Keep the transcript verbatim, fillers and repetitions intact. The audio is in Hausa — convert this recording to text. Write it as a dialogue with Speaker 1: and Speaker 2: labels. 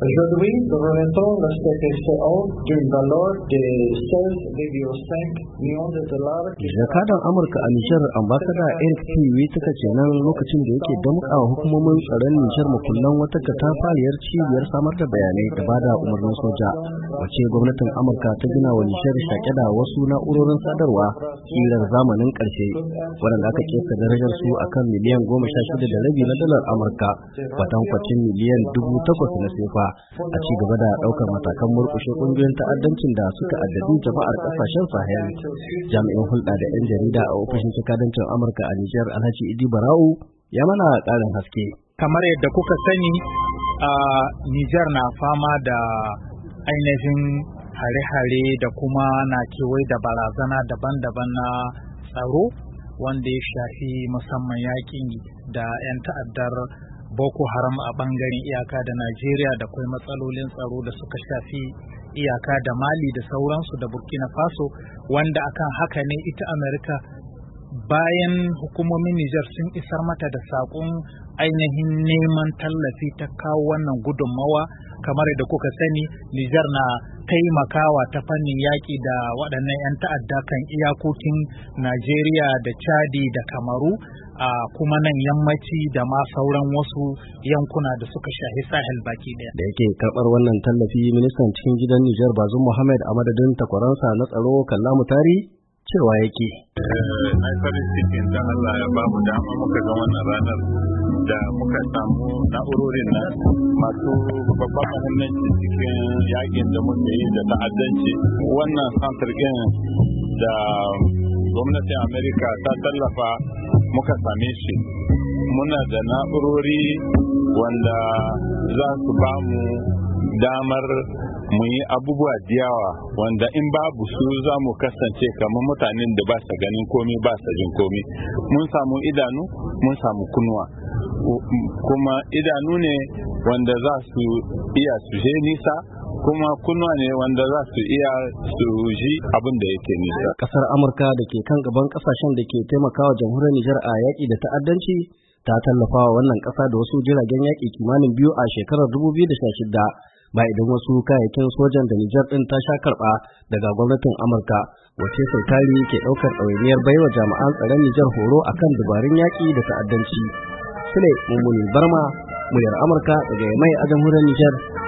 Speaker 1: Aujourd'hui, nous remettons la C P C O d'une valeur de seize virgule cinq millions de dollars.
Speaker 2: Jakadan Amurka a Nijar ambasada Eric Piwi ta ce nan lokacin da yake damƙa hukumomin tsaron Nijar makullan wata katafariyar cibiyar samar da bayanai da bada umarnin soja, wace gwamnatin Amurka ta gina wa Nijar shaƙe da wasu na'urorin sadarwa kirar zamanin ƙarshe, waɗanda aka kesa darajar su akan miliyan goma sha shida da rabi na dalar Amurka, kwatankwacin miliyan dubu takwas na sefa, a ci gaba da ɗaukar matakan murƙushe ƙungiyoyin ta'addancin da suka addabi jama'ar ƙasashen Sahel. Jami'in hulɗa da 'yan jarida a ofishin jakadancin Amurka a Nijar Alhaji Idi Barau ya mana ƙarin haske.
Speaker 3: Kamar yadda kuka sani, a Nijar na fama da ainihin hare-hare da kuma na kewaye da barazana daban-daban na tsaro wanda ya shafi musamman yaƙin da 'yan ta'addar Boko Haram a ɓangaren iyaka da Najeriya, da kuma matsalolin tsaro da suka shafi iyaka da Mali da sauransu da Burkina Faso, wanda akan haka ne ita Amerika bayan hukumomin Nijar sun isar mata da saƙon ainihin neman tallafi ta kawo wannan gudunmawa. Kamar da kuka sani, Nijar na taimakawa ta fannin yaƙi da waɗannan 'yan ta'adda kan iyakokin Najeriya da Chadi da Kamaru, a kuma nan yammaci da ma sauran wasu yankuna da suka shahi Sahel baki ɗaya.
Speaker 2: Da yake karɓar wannan tallafi, ministan cikin gidan Nijar Bazum Muhammad a madadin takwaransa na tsaro Kallamu Tari cewa yake.
Speaker 4: Na farin cikin da Allah ya bamu dama muka ga wannan ranar da muka samu na'urorin nan masu babban muhimmanci cikin yakin da muke yi da ta'addanci. Wannan santar ɗin da gwamnatin Amerika ta tallafa muka same shi. Muna da na'urori wanda za su bamu damar mu yi abubuwa da yawa wanda in babu su za mu kasance kamar mutanen da ba sa ganin komi ba sa jin komi. Mun samu idanu, mun samu kunnuwa, kuma idanu ne wanda za su iya su je nisa, kuma kunnuwa ne wanda za su iya su ji abin da yake nisa.
Speaker 2: Kasar Amurka da ke kan gaban kasashen da ke taimakawa jamhuriyar Nijar a yaƙi da ta'addanci ta tallafa wa wannan ƙasa da wasu jiragen yaƙi kimanin biyu a shekarar dubu biyu da sha shida, ba idan wasu kayayyakin sojan da Nijar ɗin ta sha karɓa daga gwamnatin Amurka, wace sau tari ke ɗaukar ɗawainiyar baiwa jami'an tsaron Nijar horo akan dabarun yaƙi da ta'addanci. Sule Mummuni Barma, muryar Amurka daga Yamai a jamhuriyar Nijar.